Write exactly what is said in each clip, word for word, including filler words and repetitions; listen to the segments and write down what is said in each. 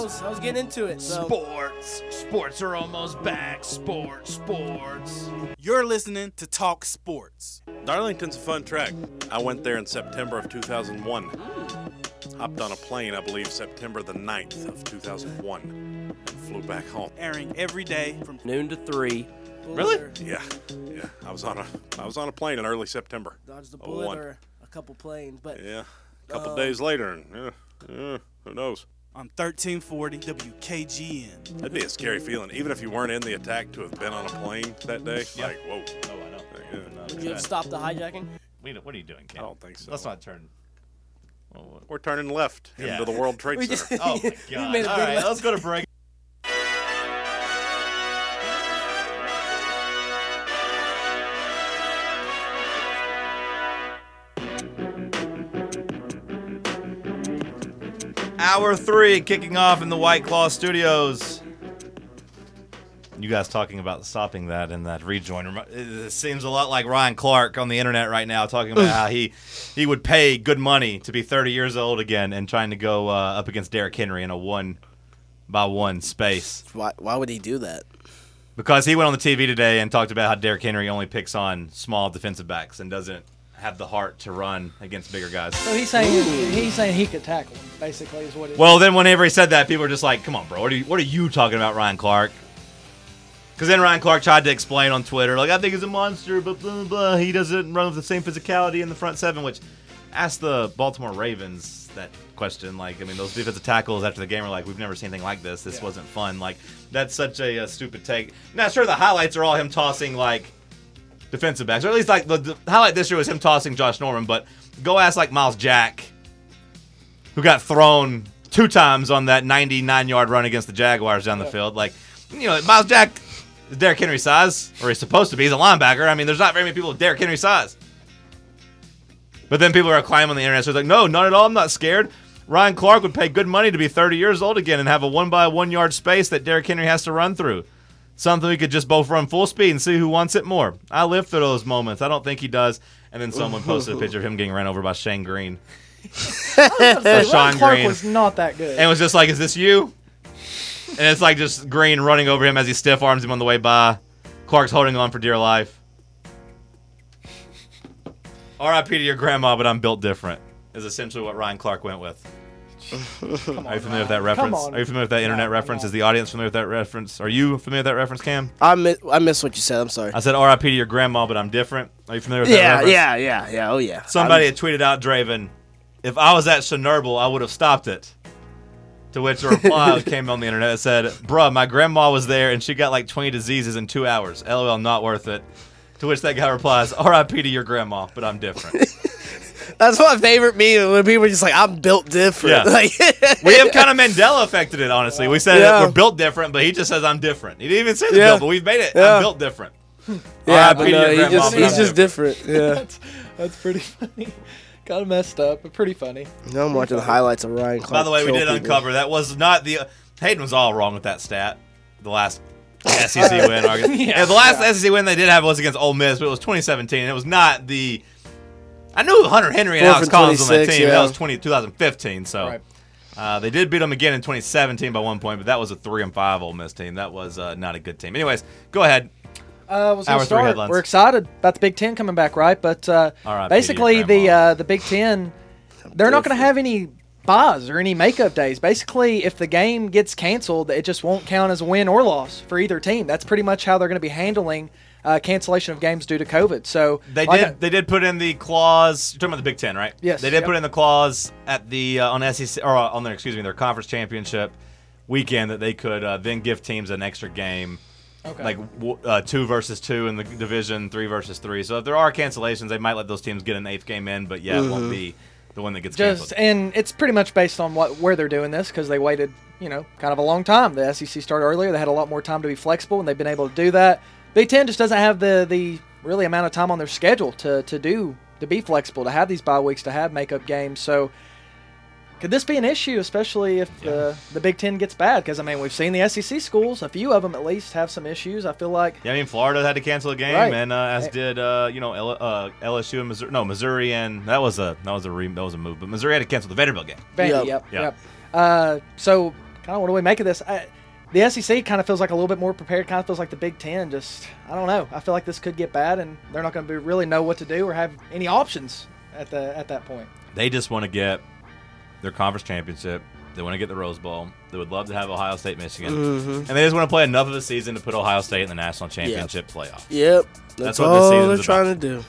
I was getting into it. So. Sports. Sports are almost back. Sports. Sports. You're listening to Talk Sports. Darlington's a fun track. I went there in September of two thousand one. Hopped on a plane, I believe, September the ninth of two thousand one. And flew back home. Airing every day from Noon to three. Really? Yeah. Yeah. I was on a I was on a plane in early September. Dodge the oh bullet one. or a couple planes. But Yeah. A couple uh, days later, and yeah, yeah, who knows? on thirteen forty W K G N. That'd be a scary feeling, even if you weren't in the attack, to have been on a plane that day. Yeah. Like, whoa. Oh, I know. Yeah. No, would you have stopped the hijacking? we don't- what are you doing, I Cam? don't think so. Let's not turn. Well, what- We're turning left Yeah. into the World Trade We Center. just- oh, my You God. made a All big right, left. let's go to break. Hour three kicking off in the White Claw Studios. You guys talking about stopping that and that rejoin. It seems a lot like Ryan Clark on the internet right now talking about how he he would pay good money to be thirty years old again and trying to go uh, up against Derrick Henry in a one by one space. Why, why would he do that? Because he went on the T V today and talked about how Derrick Henry only picks on small defensive backs and doesn't have the heart to run against bigger guys. So he's saying he's saying he could tackle him, basically, is what it is. Well, then whenever he said that, people were just like, come on, bro, what are you, what are you talking about, Ryan Clark? Because then Ryan Clark tried to explain on Twitter, like, I think he's a monster, but blah, blah, blah. He doesn't run with the same physicality in the front seven, which asked the Baltimore Ravens that question. Like, I mean, those defensive tackles after the game were like, we've never seen anything like this. This Yeah. wasn't fun. Like, that's such a, a stupid take. Now, sure, the highlights are all him tossing, like, defensive backs. Or at least, like, the, the highlight this year was him tossing Josh Norman, but go ask, like, Miles Jack, who got thrown two times on that ninety-nine-yard run against the Jaguars down the Yeah. field. Like, you know, Miles Jack is Derrick Henry size, or he's supposed to be. He's a linebacker. I mean, there's not very many people with Derrick Henry size. But then people are climbing on the internet, so it's like, no, not at all. I'm not scared. Ryan Clark would pay good money to be thirty years old again and have a one-by-one-yard space that Derrick Henry has to run through. Something we could just both run full speed and see who wants it more. I live through those moments. I don't think he does. And then someone posted a picture of him getting ran over by Shane Green. Ryan Sean Clark Green. was not that good. And it was just like, is this you? And it's like just Green running over him as he stiff arms him on the way by. Clark's holding on for dear life. R I P to your grandma, but I'm built different, is essentially what Ryan Clark went with. Come on, Are you familiar with that Ryan. reference? Come on. Are you familiar with that internet No, reference? no. Is the audience familiar with that reference? Are you familiar with that reference, Cam? I miss, I missed what you said. I'm sorry. I said R I P to your grandma, but I'm different. Are you familiar with that Yeah, reference? yeah, yeah, yeah. Oh, yeah. Somebody I'm- had tweeted out, Draven, if I was at Chernobyl, I would have stopped it. To which a reply came on the internet that said, bruh, my grandma was there and she got like twenty diseases in two hours. LOL, not worth it. To which that guy replies, R I P to your grandma, but I'm different. That's my favorite meme when people are just like, I'm built different. Yeah. Like, We have kind of Mandela affected it, honestly. We said Yeah. that we're built different, but he just says I'm different. He didn't even say the Yeah. built, but we've made it. Yeah. I'm built different. yeah, R I P but to no, your he grandma, just, but he's I'm just different. Yeah. That's, that's pretty funny. Kind of messed up, but pretty funny. Now I'm watching the highlights of Ryan Clark. By the way, we kill did people. uncover that was not the Hayden was all wrong with that stat. The last S E C win. argument. Yeah. Yeah, the last Yeah. S E C win they did have was against Ole Miss, but it was twenty seventeen. It was not the. I knew Hunter Henry and Four Alex for Collins was on that twenty-six, team. But yeah. that was twenty, twenty fifteen. So Right. uh, they did beat them again in twenty seventeen by one point, but that was a three and five Ole Miss team. That was uh, not a good team. Anyways, go ahead. Uh, was Hour gonna three start. headlines. We're excited about the Big Ten coming back, right? But uh, R I P to your basically, the grandma. uh, the Big Ten, they're not going to have any buys or any makeup days. Basically, if the game gets canceled, it just won't count as a win or loss for either team. That's pretty much how they're going to be handling uh, cancellation of games due to COVID. So They like did. I- They did put in the clause. You're talking about the Big Ten, right? Yes, They did yep. put in the clause at the uh, on S E C or uh, on their excuse me their conference championship weekend that they could uh, then give teams an extra game, okay. like w- uh, two versus two in the division, three versus three. So if there are cancellations, they might let those teams get an eighth game in, but yeah, it won't be the one that gets Just canceled. and it's pretty much based on what where they're doing this because they waited, you know, kind of a long time. The S E C started earlier; they had a lot more time to be flexible, and they've been able to do that. Big Ten just doesn't have the the really amount of time on their schedule to to do to be flexible, to have these bye weeks, to have makeup games. So could this be an issue, especially if the the Big Ten gets bad? Because I mean, we've seen the S E C schools, a few of them at least, have some issues. I feel like Yeah, I mean Florida had to cancel a game, Right. and uh, as Eh. did uh, you know L- uh, L S U and Missouri. No, Missouri and that was a that was a re- that was a move, but Missouri had to cancel the Vanderbilt game. Vandy, Yep. yep, Yeah. yep. Uh, so kind of what do we make of this? I, the S E C kind of feels like a little bit more prepared. Kind of feels like the Big Ten. Just I don't know. I feel like this could get bad, and they're not going to really know what to do or have any options at the at that point. They just want to get their conference championship. They want to get the Rose Bowl. They would love to have Ohio State, Michigan, Mm-hmm. and they just want to play enough of a season to put Ohio State in the national championship playoff. Yep. That's, That's what this all season's they're about. trying to do.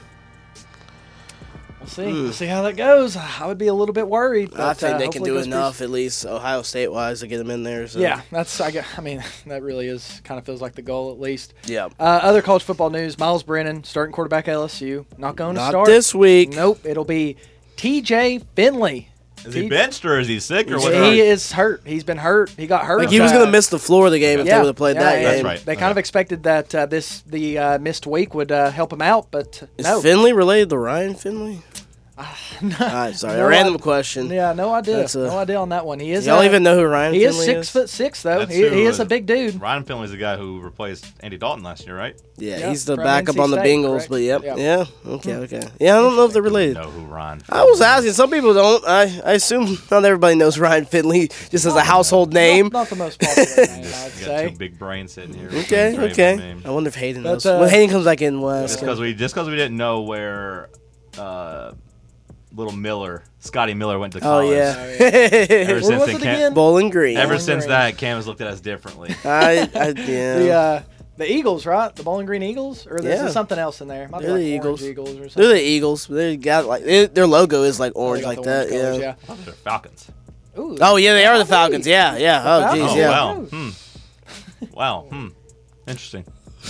We'll see. We'll see how that goes. I would be a little bit worried. But, I think uh, they can hopefully do it goes pretty enough, at least Ohio State wise, to get them in there. So. Yeah, that's I, gue- I mean that really is kind of feels like the goal at least. Yeah. Uh, other college football news: Miles Brennan, starting quarterback at L S U, not going to Not start this week. Nope, it'll be T J Finley. Is he T- benched or is he sick or He's what? hurt. He is hurt. He's been hurt. He got hurt. Like he was Uh, going to miss the floor of the game if yeah, they would have played yeah, that and game. That's right. They kind of Okay. expected that uh, this the uh, missed week would uh, help him out, but Is no. Finley related to Ryan Finley? no, All right, sorry, no a random i- question. Yeah, no idea. That's a- no idea on that one. He is. Y'all uh, even know who Ryan He is Finley six foot six though. That's He, who he is was- a big dude. Ryan Finley's the guy who replaced Andy Dalton last year, right? Yeah, Yeah, he's the from backup N C on the State, Bengals, correct? but yep, Yeah. yeah, okay, okay. Yeah, I don't know if they're related. Know who Ryan? I was asking. Some people don't. I, I assume not everybody knows Ryan Finley just as a household name. Not, not the most popular name, I'd You got say. two big brains sitting here. Okay, Great okay. name. I wonder if Hayden But, knows. uh, when Hayden comes back in, we'll ask Just him. because we just because we didn't know where uh, little Miller, Scotty Miller, went to Oh college. yeah. Ever Where since was they it can't- again? Bowling Green. Ever Bowling since Green. that, Cam has looked at us differently. I, I, yeah. The uh, the Eagles, right? The Bowling Green Eagles, or is Yeah. there something else in there? Might be They're like the Orange Eagles. Eagles or They're something. the Eagles. They got like they, their logo is like They orange got like the that. orange colors, Yeah. Oh, they're Falcons. Ooh, Oh yeah, they are the Falcons. Falcons. Yeah, yeah. Oh Falcons. geez, Oh yeah. wow. Hmm. Wow. Hmm. Interesting.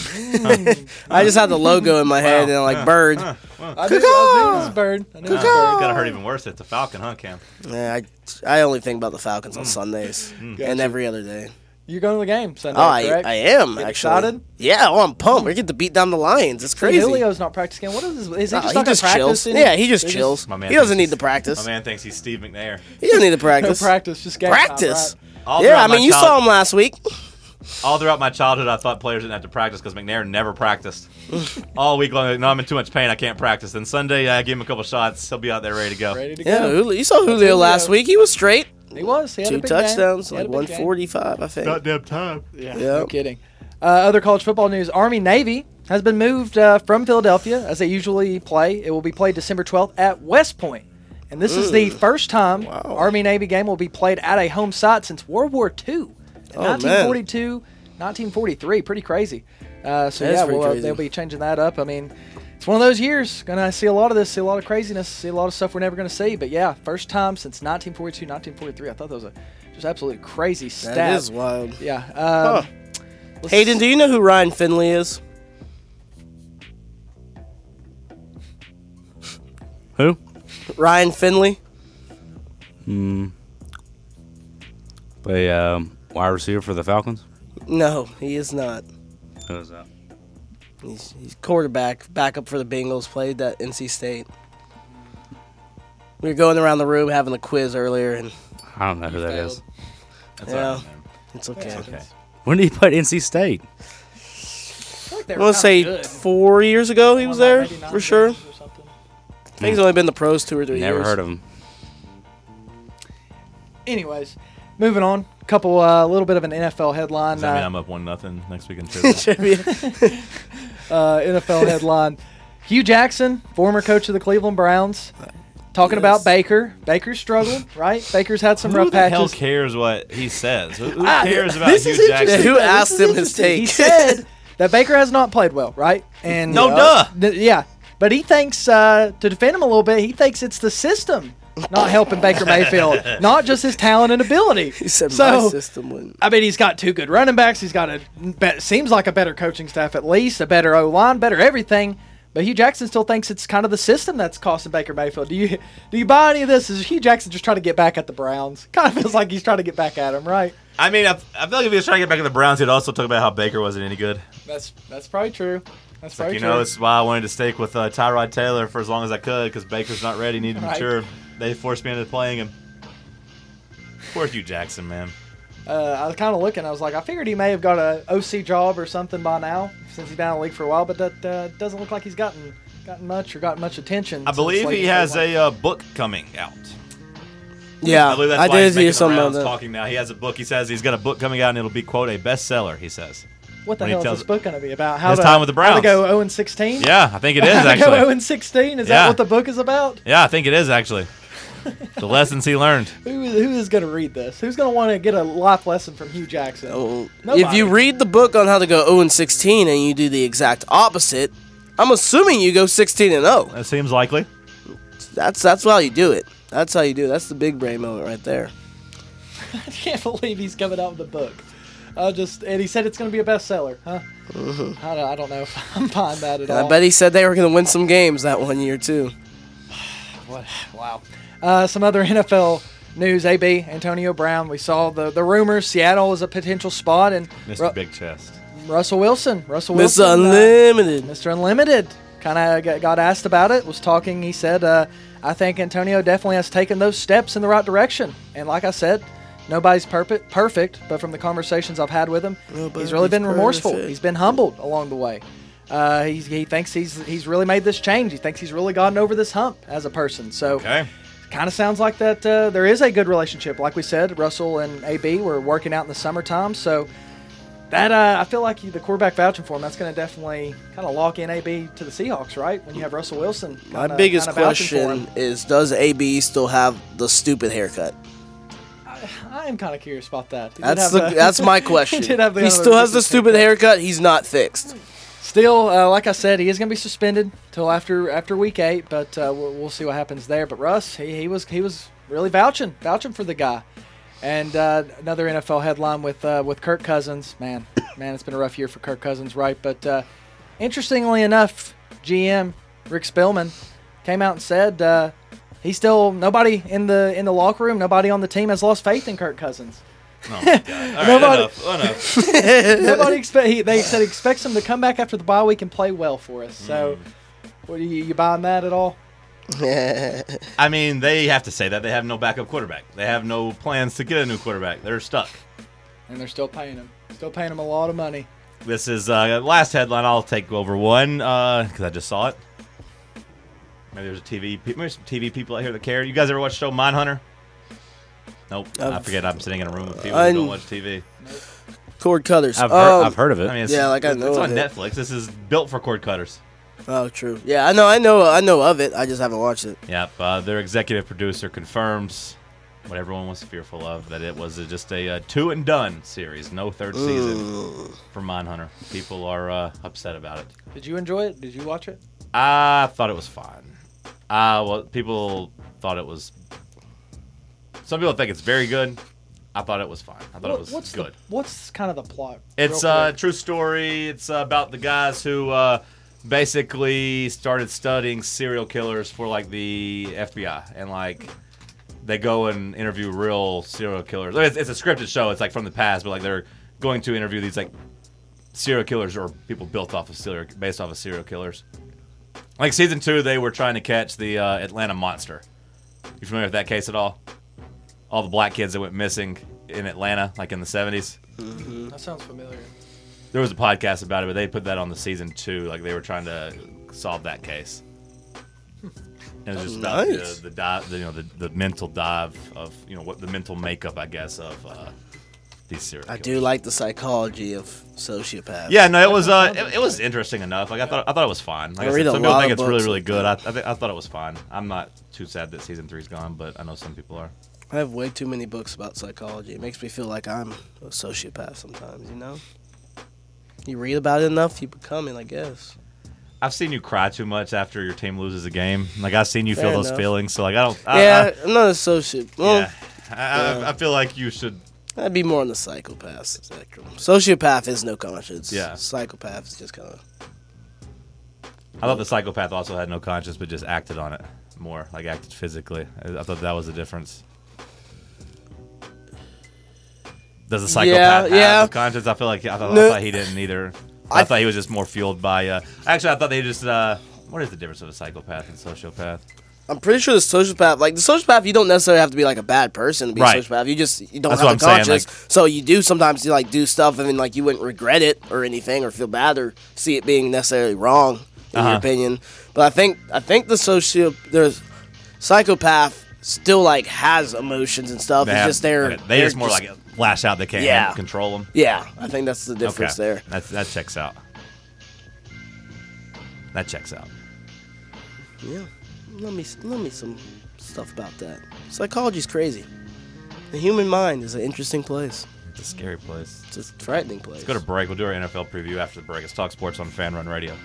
I just had the logo in my head Wow. and like Huh. bird. Huh. Well, I knew, I knew it was a bird. I knew it was a uh, bird. gotta hurt even worse. It's a Falcon, huh, Cam? Yeah, I, I only think about the Falcons on Sundays Gotcha. and every other day. You're going to the game Sunday, Oh, I, correct? I am Get actually. excited? Yeah, oh, I'm pumped. We get to beat down the Lions. It's See, crazy. Julio's not practicing. What is this? Is he Nah, just he not going just to practice? chills. any- Yeah, he just They chills. My man He doesn't thinks need he's- to practice. My man thinks he's Steve McNair. He doesn't need to No practice. practice, just game time, Practice. right? All Yeah, throughout I my mean, you child- saw him last week. All throughout my childhood, I thought players didn't have to practice because McNair never practiced. All week long, like, no, I'm in too much pain. I can't practice. Then Sunday, I give him a couple shots. He'll be out there ready to go. Ready to Yeah, go. Julio, you saw Julio Julio. last week. He was straight. He was. He had a Two big game. touchdowns, He had like a big one game. forty-five, I think. Goddamn time. Yeah, Yep. no kidding. Uh, other college football news: Army Navy has been moved uh, from Philadelphia, as they usually play. It will be played December twelfth at West Point, and this is the first time Wow. Army Navy game will be played at a home site since World War Two, in Oh, man. nineteen forty-two, nineteen forty-three. Pretty crazy. Uh, so That is yeah, pretty well, uh, crazy. they'll be changing that up. I mean, it's one of those years. Gonna see a lot of this, see a lot of craziness, see a lot of stuff we're never gonna see. But yeah, first time since nineteen forty-two, nineteen forty-three. I thought that was a just absolutely crazy stat. That is wild. Yeah. Um, Huh. let's- Hayden, do you know who Ryan Finley is? Who? Ryan Finley? Hmm. Play um, wide receiver for the Falcons. No, he is not. Who is that? He's, he's quarterback, backup for the Bengals, played at N C State. We were going around the room having a quiz earlier, and I don't know who that is. That's Yeah. all right, man. it's okay. Yeah. Okay. When did he play at N C State? I feel like they I were want to kinda say good. four years ago he was Won, there, like, maybe nine for sure. I games or something. think he's only been in the pros two or three Never years. heard of him. Anyways, moving on. A couple, a uh, little bit of an N F L headline. Does that mean Uh, I'm up one nothing next week in trivia? uh, N F L headline. Hugh Jackson, former coach of the Cleveland Browns, talking Yes. about Baker. Baker's struggled, right? Baker's had some Who rough the hell patches. cares what he says? Who, who Ah, cares about this Hugh is Jackson? interesting, Who though. This asked is him his interesting. take? He said that Baker has not played well, right? And No, uh, duh. th- yeah, but he thinks uh, to defend him a little bit. He thinks it's the system not helping Baker Mayfield, not just his talent and ability. He said my so. system wouldn't. I mean, he's got two good running backs. He's got a be- seems like a better coaching staff at least, a better O line, better everything. But Hugh Jackson still thinks it's kind of the system that's costing Baker Mayfield. Do you do you buy any of this? Is Hugh Jackson just trying to get back at the Browns? Kind of feels like he's trying to get back at him, right? I mean, I, I feel like if he was trying to get back to the Browns, he'd also talk about how Baker wasn't any good. That's that's probably true. That's It's like, probably you true. know, this is why I wanted to stake with uh, Tyrod Taylor for as long as I could because Baker's not ready, needed to Right. mature. They forced me into playing him. Poor Hugh Jackson, man. Uh, I was kind of looking. I was like, I figured he may have got a O C job or something by now, since he's been in the league for a while. But that uh, doesn't look like he's gotten gotten much or gotten much attention. I since, believe like, he day has one. a uh, book coming out. Yeah, I believe that's I why did he's hear making the something about rounds that. talking now. He has a book. He says he's got a book coming out, and it'll be, quote, a bestseller, he says. What the When he hell is tells- this book going to be about? How His to, time with the How to Browns. go oh and sixteen? Yeah, I think it is, How to actually. go oh and sixteen? Is Yeah. that what the book is about? Yeah, I think it is, actually. The lessons he learned. Who is, who is going to read this? Who's going to want to get a life lesson from Hugh Jackson? Oh, Nobody. if you read the book on how to go oh and sixteen and you do the exact opposite, I'm assuming you go sixteen and oh. That seems likely. That's that's how you do it. That's how you do it. That's the big brain moment right there. I can't believe he's coming out with a book. I just and he said it's going to be a bestseller, huh? Mm-hmm. I, don't, I don't know if I'm buying that at And all. I bet he said they were going to win some games that one year too. What? Wow. Uh, some other N F L news. A B, Antonio Brown. We saw the, the rumors. Seattle was a potential spot, and Mister Ru- Big Chest. Russell Wilson. Russell Mister Wilson. uh, Unlimited. Mister Unlimited kind of got asked about it, was talking. He said, uh, I think Antonio definitely has taken those steps in the right direction. And like I said, nobody's perfect, perfect, but from the conversations I've had with him, Nobody's he's really been remorseful. perfect. He's been humbled along the way. Uh, he's, he thinks he's he's really made this change. He thinks he's really gotten over this hump as a person. So Okay. kind of sounds like that uh, there is a good relationship. Like we said, Russell and A B were working out in the summertime. So that uh, I feel like you, the quarterback vouching for him, that's going to definitely kind of lock in A B to the Seahawks, right? When you have Russell Wilson. My kinda- biggest kinda vouching for question him. is, does A B still have the stupid haircut? I am kind of curious about that. He did That's have the, the- that's my he question. did have the he other still has the ridiculous stupid haircut. haircut. He's not fixed. Still, uh, like I said, he is going to be suspended till after after week eight, but uh, we'll, we'll see what happens there. But Russ, he, he was he was really vouching vouching for the guy. And uh, another N F L headline with uh, with Kirk Cousins. Man, man, it's been a rough year for Kirk Cousins, right? But uh, interestingly enough, G M Rick Spielman came out and said uh, he still nobody in the in the locker room, nobody on the team has lost faith in Kirk Cousins. Oh, my God. All right, Nobody- enough. Enough. Nobody expect. He, they said he expects him to come back after the bye week and play well for us. So, what are you, you buying that at all? I mean, they have to say that. They have no backup quarterback. They have no plans to get a new quarterback. They're stuck. And they're still paying him. Still paying him a lot of money. This is uh, last headline. I'll take over one because I just saw it. Maybe there's a T V. pe- Maybe some T V people out here that care. You guys ever watch the show Mindhunter? Nope. I I've- forget. I'm sitting in a room with people I'm- who don't watch T V. Cord cutters. I've heard, Um, I've heard of it. I mean, it's, Yeah, like I it's, know it's of on it. Netflix. This is built for cord cutters. Oh, true. Yeah, I know. I know. I know of it. I just haven't watched it. Yep. Uh, their executive producer confirms what everyone was fearful of, that it was just a uh, two and done series, no third season for Mindhunter. People are uh, upset about it. Did you enjoy it? Did you watch it? I thought it was fine. Uh, well, people thought it was. Some people think it's very good. I thought it was fine. I thought What- it was what's good. The, what's kind of the plot? It's real a quick? true story. It's uh, about the guys who uh, basically started studying serial killers for like the F B I, and like they go and interview real serial killers. It's, it's a scripted show. It's like from the past, but like they're going to interview these like serial killers or people built off of serial, based off of serial killers. Like season two, they were trying to catch the uh, Atlanta Monster. You familiar with that case at all? All the black kids that went missing in Atlanta, like in the seventies. That sounds familiar. There was a podcast about it, but they put that on the season two. Like they were trying to solve that case. And it was just about Nice. the, the dive, the, you know, the, the mental dive of, you know, what the mental makeup, I guess, of uh, these serial I killers. do like the psychology of sociopaths. Yeah, no, it was uh, it, it was interesting enough. Like I thought, I thought it was fine. Like I I, read said, a some people lot think of it's really, books really like good. I, I, that. think, I thought it was fine. I'm not too sad that season three's gone, but I know some people are. I have way too many books about psychology. It makes me feel like I'm a sociopath sometimes, you know? You read about it enough, you become it, I guess. I've seen you cry too much after your team loses a game. Like I've seen you Fair feel those enough. feelings. So like I don't. I, yeah, I'm not a sociopath. Well, yeah. I, yeah. I, I feel like you should. I'd be more on the psychopath spectrum. Sociopath is no conscience. Yeah. Psychopath is just kind of... I thought the psychopath also had no conscience, but just acted on it more, like acted physically. I, I thought that was the difference. Does the psychopath Yeah, have yeah. a conscience? I feel like I thought, No. I thought he didn't either. I, I- thought he was just more fueled by. Uh, actually, I thought they just. Uh, what is the difference of a psychopath and sociopath? I'm pretty sure the sociopath, like the sociopath, you don't necessarily have to be like a bad person to be Right. a sociopath. You just you don't That's have what the I'm saying, conscience. So you do sometimes you like do stuff and then like you wouldn't regret it or anything or feel bad or see it being necessarily wrong in Uh-huh. your opinion. But I think I think the socio there's psychopath still like has emotions and stuff. They It's have- just they're okay, they they're just more like lash out. They can't Yeah. handle- control them. Yeah, I think that's the difference Okay, there. That that checks out. That checks out. Yeah, let me let me some stuff about that. Psychology's crazy. The human mind is an interesting place. It's a scary place. It's a frightening place. Let's go to break. We'll do our N F L preview after the break. It's Talk Sports on Fan Run Radio.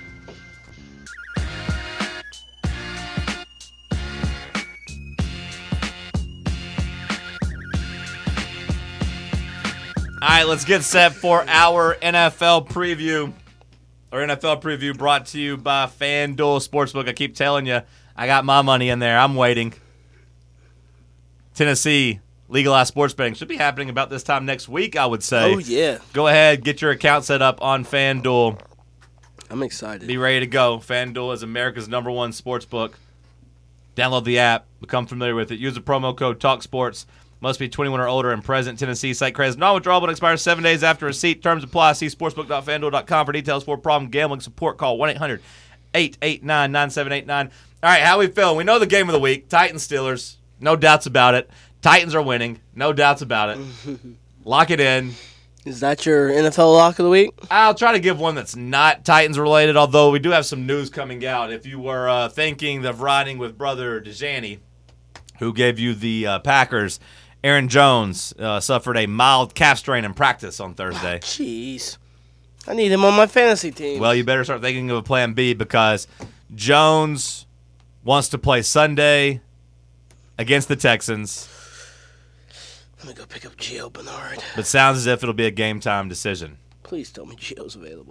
All right, let's get set for our N F L preview. Our N F L preview brought to you by FanDuel Sportsbook. I keep telling you, I got my money in there. I'm waiting. Tennessee legalized sports betting should be happening about this time next week, I would say. Oh yeah, Go ahead, get your account set up on FanDuel. I'm excited. Be ready to go. FanDuel is America's number one sports book. Download the app. Become familiar with it. Use the promo code TALKSPORTS. Must be twenty-one or older and present. Tennessee site credits non-withdrawable and expires seven days after receipt. Terms apply. See sportsbook dot fanduel dot com for details. For problem gambling support, call one eight hundred eight eight nine nine seven eight nine. All right, how we feeling? We know the game of the week. Titans Steelers. No doubts about it. Titans are winning. No doubts about it. Lock it in. Is that your N F L lock of the week? I'll try to give one that's not Titans related, although we do have some news coming out. If you were uh, thinking of riding with brother Dejani, who gave you the uh, Packers, Aaron Jones uh, suffered a mild calf strain in practice on Thursday. Jeez, I need him on my fantasy team. Well, you better start thinking of a plan B because Jones wants to play Sunday against the Texans, Let me go pick up Gio Bernard. but sounds as if it'll be a game time decision. Please tell me Gio's available.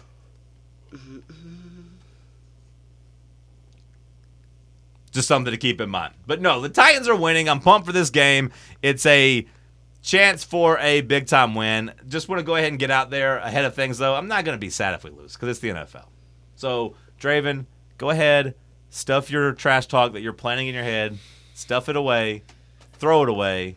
Just something to keep in mind. But no, the Titans are winning. I'm pumped for this game. It's a chance for a big-time win. Just want to go ahead and get out there ahead of things, though. I'm not going to be sad if we lose because it's the N F L. So, Draven, go ahead. Stuff your trash talk that you're planning in your head. Stuff it away. Throw it away.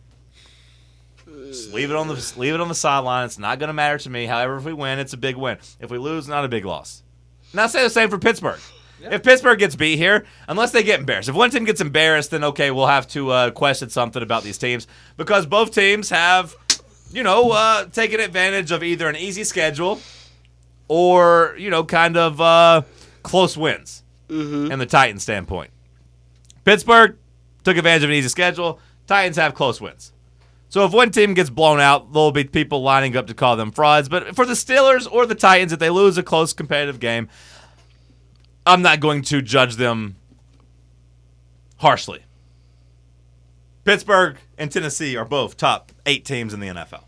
Just leave it on the leave it on the sideline. It's not going to matter to me. However, if we win, it's a big win. If we lose, not a big loss. And I'll say the same for Pittsburgh. If Pittsburgh gets beat here, unless they get embarrassed. If one team gets embarrassed, then okay, we'll have to uh, question something about these teams because both teams have, you know, uh, taken advantage of either an easy schedule or, you know, kind of uh, close wins Mm-hmm. in the Titans standpoint. Pittsburgh took advantage of an easy schedule. Titans have close wins. So if one team gets blown out, there'll be people lining up to call them frauds. But for the Steelers or the Titans, if they lose a close competitive game, I'm not going to judge them harshly. Pittsburgh and Tennessee are both top eight teams in the N F L.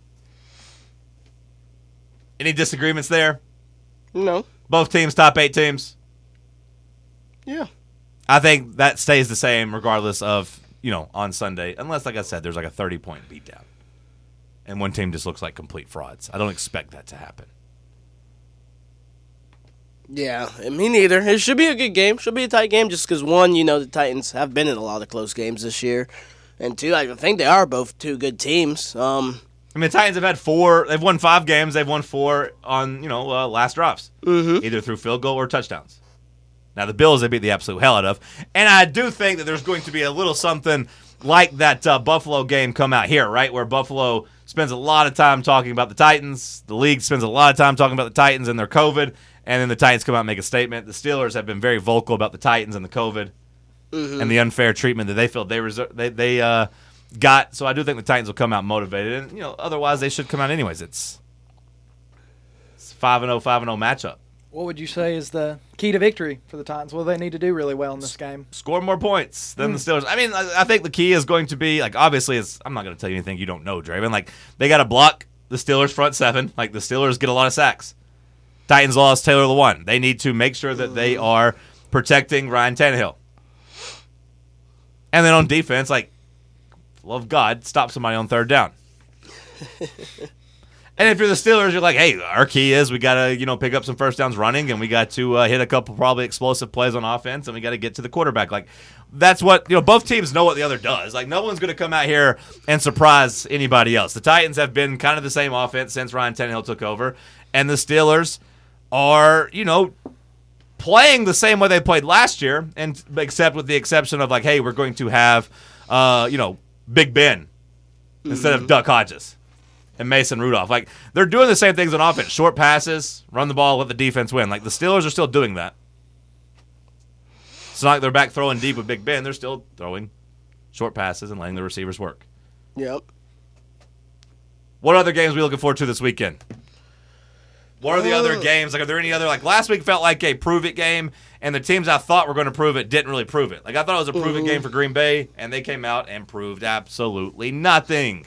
Any disagreements there? No. Both teams top eight teams? Yeah. I think that stays the same regardless of, you know, on Sunday. Unless, like I said, there's like a thirty-point beatdown. And one team just looks like complete frauds. I don't expect that to happen. Yeah, me neither. It should be a good game. Should be a tight game just because, one, you know, the Titans have been in a lot of close games this year. And, two, I think they are both two good teams. Um, I mean, the Titans have had four. They've won five games. They've won four on, you know, uh, last drives. Mm-hmm. Either through field goal or touchdowns. Now, the Bills, they beat the absolute hell out of. And I do think that there's going to be a little something like that uh, Buffalo game come out here, right? Where Buffalo spends a lot of time talking about the Titans. The league spends a lot of time talking about the Titans and their COVID. And then the Titans come out and make a statement. The Steelers have been very vocal about the Titans and the COVID Mm-hmm. and the unfair treatment that they feel they reser- they they uh, got. So I do think the Titans will come out motivated. And, you know, otherwise they should come out anyways. It's it's five and oh, five and oh matchup. What would you say is the key to victory for the Titans? What do they need to do really well in this game? Score more points than the Steelers. I mean, I, I think the key is going to be, like, obviously, it's, I'm not going to tell you anything you don't know, Draven. Like, they got to block the Steelers front seven. Like, the Steelers get a lot of sacks. Titans lost Taylor Lewan. They need to make sure that they are protecting Ryan Tannehill. And then on defense, like, love God, stop somebody on third down. And if you're the Steelers, you're like, hey, our key is we got to, you know, pick up some first downs running, and we got to uh, hit a couple probably explosive plays on offense, and we got to get to the quarterback. Like, that's what, you know, both teams know what the other does. Like, no one's going to come out here and surprise anybody else. The Titans have been kind of the same offense since Ryan Tannehill took over, and the Steelers are, you know, playing the same way they played last year, and except with the exception of like, hey, we're going to have, uh, you know, Big Ben mm-hmm. instead of Duck Hodges and Mason Rudolph. Like, they're doing the same things on offense: short passes, run the ball, let the defense win. Like, the Steelers are still doing that. It's not like they're back throwing deep with Big Ben. They're still throwing short passes and letting the receivers work. Yep. What other games are we looking forward to this weekend? What are the other games? Like, are there any other, like, last week felt like a prove-it game, and the teams I thought were going to prove it didn't really prove it. Like, I thought it was a prove-it mm-hmm. game for Green Bay, and they came out and proved absolutely nothing.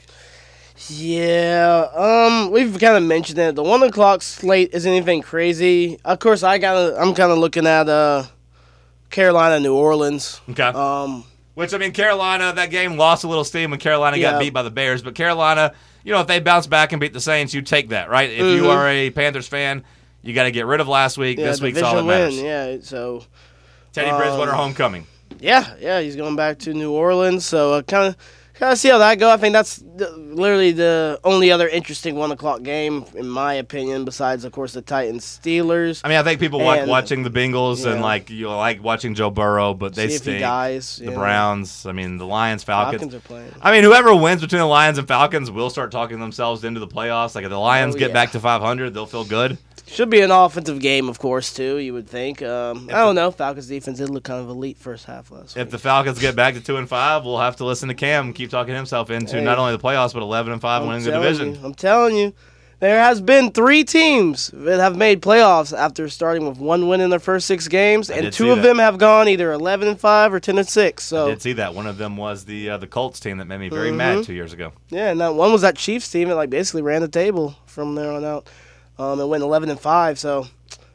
Yeah, um, we've kind of mentioned it. The one o'clock slate isn't anything crazy. Of course, I gotta, I'm kind of looking at uh, Carolina, New Orleans. Okay. Um, Which, I mean, Carolina, that game lost a little steam when Carolina yeah. got beat by the Bears, but Carolina, you know, if they bounce back and beat the Saints, you take that, right? If mm-hmm. you are a Panthers fan, you got to get rid of last week. yeah, this week's all that division matters. win, yeah. So Teddy um, Bridgewater homecoming. Yeah, yeah, he's going back to New Orleans. So uh, kind of, kind of see how that go. I think that's the, literally the only other interesting one o'clock game, in my opinion, besides of course the Titans Steelers. I mean, I think people like And- watching the Bengals yeah. and like you like watching Joe Burrow, but they see if stink. he dies. The yeah. Browns. I mean, the Lions, Falcons. Falcons are playing. I mean, whoever wins between the Lions and Falcons will start talking themselves into the playoffs. Like if the Lions Oh, get yeah. back to five hundred, they'll feel good. Should be an offensive game, of course, too. You would think. Um, I don't know. Falcons defense did look kind of elite first half last If week. the Falcons get back to two and five, we'll have to listen to Cam keep talking himself into Hey. not only the playoffs but eleven and five I'm winning the telling division. you, I'm telling you, there has been three teams that have made playoffs after starting with one win in their first six games, I and did two see of that. them have gone either eleven and five or ten and six. I So did see that. One of them was the uh, the Colts team that made me very Mhm. mad two years ago. yeah, and that one was that Chiefs team that like basically ran the table from there on out, um, and went eleven and five. So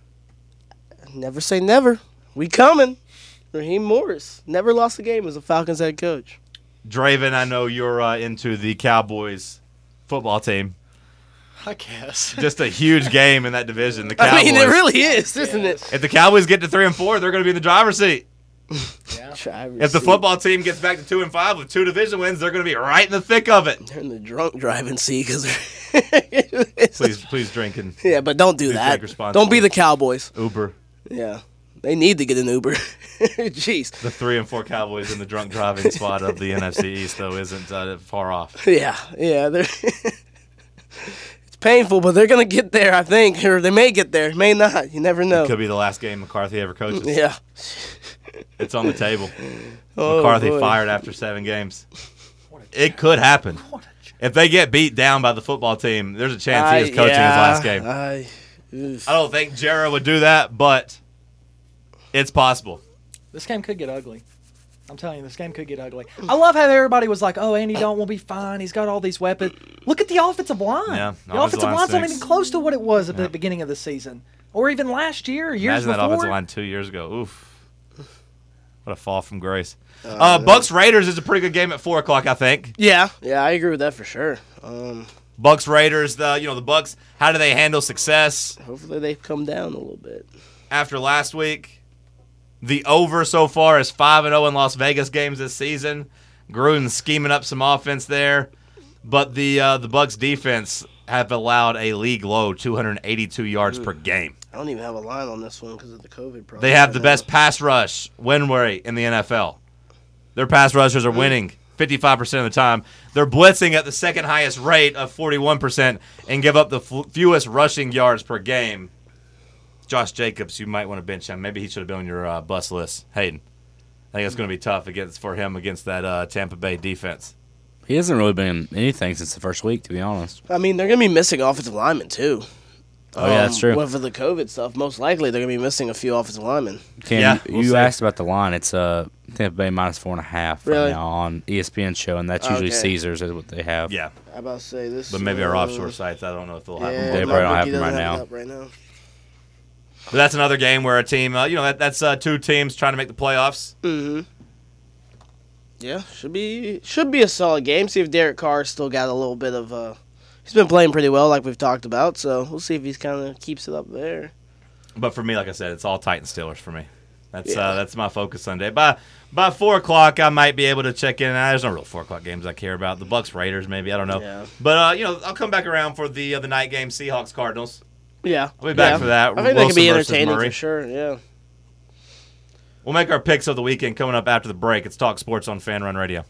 never say never. We coming. Raheem Morris never lost a game as a Falcons head coach. Draven, I know you're uh, into the Cowboys football team. I guess. Just a huge game in that division. The Cowboys. I mean, it really is, isn't it? If the Cowboys get to three and four, they're going to be in the driver's seat. Yeah. Travis If the Seat. football team gets back to two and five with two division wins, they're going to be right in the thick of it. They're in the drunk driving seat because Please, please drink and Yeah, but don't do Please that. drink responsibly. Don't be the Cowboys. Uber. Yeah, they need to get an Uber. Jeez. The three and four Cowboys in the drunk driving spot of the N F C East, though, isn't uh, far off. Yeah, yeah. They're it's painful, but they're gonna get there. I think, or they may get there. May not. You never know. Could be the last game McCarthy ever coaches. Yeah. It's on the table. Oh, McCarthy boy. fired after seven games. It could happen. If they get beat down by the football team, there's a chance he is I- coaching yeah, his last game. I, oof. I don't think Jarrah would do that, but it's possible. This game could get ugly. I'm telling you, this game could get ugly. I love how everybody was like, "Oh, Andy Dalton will be fine. He's got all these weapons." Look at the offensive line. Yeah, the offensive offensive line line's not stinks. even close to what it was at Yeah. the beginning of the season, or even last year, or years Imagine that before. offensive line two years ago. Oof. What a fall from grace. Uh, Bucks Raiders is a pretty good game at four o'clock, I think. Yeah, yeah. I agree with that for sure. Um, Bucks Raiders. The you know the Bucks. How do they handle success hopefully they come down a little bit. after last week? The over so far is five and zero in Las Vegas games this season. Gruden scheming up some offense there, but the uh, the Bucks defense have allowed a league low two hundred eighty-two yards per game. I don't even have a line on this one because of the COVID problem. They have right the now. best pass rush win rate in the N F L. Their pass rushers are winning fifty-five percent of the time. They're blitzing at the second highest rate of forty-one percent and give up the f- fewest rushing yards per game. Josh Jacobs, you might want to bench him. Maybe he should have been on your uh, bus list. Hayden, I think it's going to be tough against for him against that uh, Tampa Bay defense. He hasn't really been anything since the first week, to be honest. I mean, they're gonna be missing offensive linemen too. Oh, yeah, that's true. Well, for the COVID stuff, most likely they're gonna be missing a few offensive linemen. Cam, Yeah, you, we'll you see. asked about the line. It's uh, Tampa Bay minus four and a half Really? right now on E S P N show, and that's usually Okay. Caesars is what they have. Yeah, I about to say this, but maybe our uh, offshore sites, I don't know if they'll have Yeah, them. They both probably up. don't have he them doesn't right have now. it up right now. But that's another game where a team, uh, you know, that, that's uh, two teams trying to make the playoffs. Mm-hmm. Yeah, should be should be a solid game. See if Derek Carr still got a little bit of. Uh, he's been playing pretty well, like we've talked about. So we'll see if he's kind of keeps it up there. But for me, like I said, it's all Titans Steelers for me. That's Yeah. uh, that's my focus Sunday. By by four o'clock, I might be able to check in. There's no real four o'clock games I care about. The Bucks Raiders, maybe I don't know. Yeah. But uh, you know, I'll come back around for the uh, the night game, Seahawks Cardinals. Yeah, I'll be back yeah. for that. I think that Wilson could be versus entertaining Murray. for sure. Yeah. We'll make our picks of the weekend coming up after the break. It's Talk Sports on Fan Run Radio.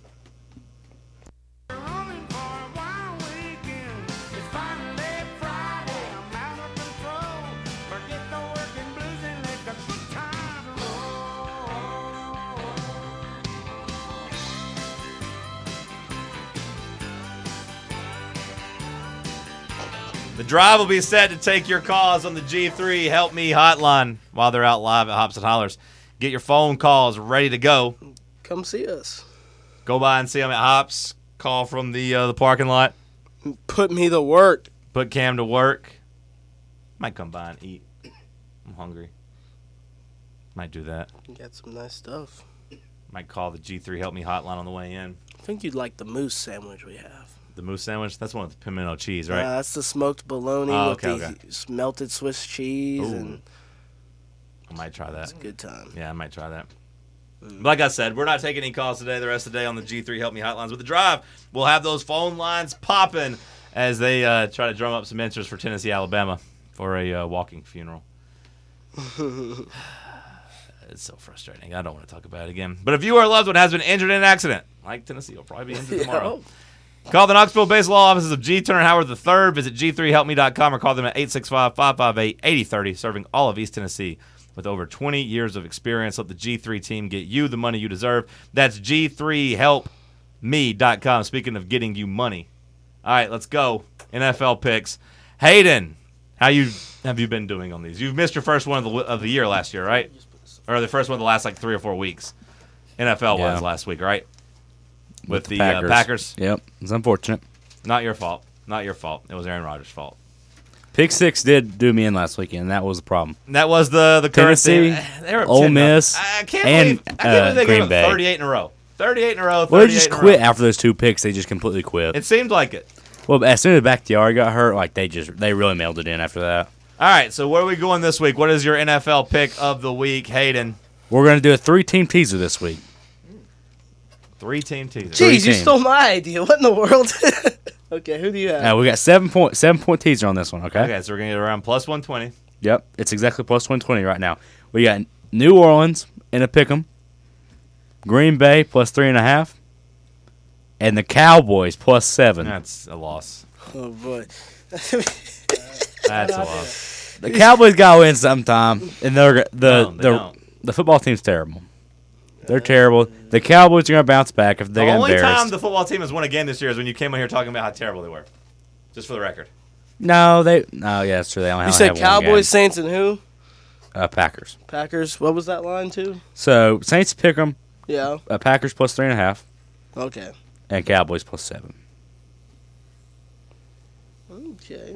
The drive will be set to take your calls on the G three Help Me hotline while they're out live at Hops and Hollers. Get your phone calls ready to go. Come see us. Go by and see them at Hops. Call from the uh, the parking lot. Put me to work. Put Cam to work. Might come by and eat. I'm hungry. Might do that. You got some nice stuff. Might call the G three Help Me hotline on the way in. I think you'd like the moose sandwich we have. The moose sandwich? That's one with the pimento cheese, right? Uh, that's the smoked bologna Oh, with okay, the okay. melted Swiss cheese, Ooh. and I might try that. it's a good time. Yeah, I might try that. But like I said, we're not taking any calls today. The rest of the day on the G three Help Me hotlines. With the drive, we'll have those phone lines popping as they uh, try to drum up some interest for Tennessee, Alabama for a uh, walking funeral. It's so frustrating. I don't want to talk about it again. But if you or a loved one has been injured in an accident, like Tennessee will probably be injured tomorrow. Call the Knoxville-based law offices of G. Turner Howard the third. Visit G three help me dot com or call them at eight six five, five five eight, eight zero three zero, serving all of East Tennessee with over twenty years of experience. Let the G three team get you the money you deserve. That's G three help me dot com. Speaking of getting you money. All right, let's go. N F L picks. Hayden, how you have you been doing on these? You've missed your first one of the, of the year last year, right? Or the first one of the last like three or four weeks. N F L Yeah. was last week, right? With, With the, the uh, Packers. Packers. Yep, it's unfortunate. Not your fault. Not your fault. It was Aaron Rodgers' fault. Pick six did do me in last weekend, and that was the problem. That was the the current Tennessee, thing. They were up Ole ten Miss, nothing. I can't and, believe I can't uh, believe they Green gave up Bay. thirty-eight in a row. thirty-eight in a row. Well, they just thirty-eight in a quit row. after those two picks. They just completely quit. It seemed like it. Well, as soon as Bakhtiari got hurt, like they just they really mailed it in after that. All right, so where are we going this week? What is your N F L pick of the week, Hayden? We're gonna do a three-team teaser this week. Three-team teaser. Three Jeez, you teams. stole my idea. What in the world? Okay, who do you have? Now we got seven point seven point teaser on this one. Okay. Okay, so we're gonna get around plus one twenty. Yep, it's exactly plus one twenty right now. We got New Orleans in a pick'em, Green Bay plus three and a half, and the Cowboys plus seven. That's a loss. Oh boy. That's a loss. The Cowboys gotta win sometime, and they're the No, they the don't. the football team's terrible. They're terrible. The Cowboys are gonna bounce back if they The get only embarrassed. time the football team has won a game this year is when you came on here talking about how terrible they were. Just for the record. no, they no, yeah, that's true. They only You have said one Cowboys, game. Saints, and who? uh, Packers. Packers. What was that line too? So Saints pick 'em, Yeah. uh, Packers plus three and a half, Okay. and Cowboys plus seven. Okay.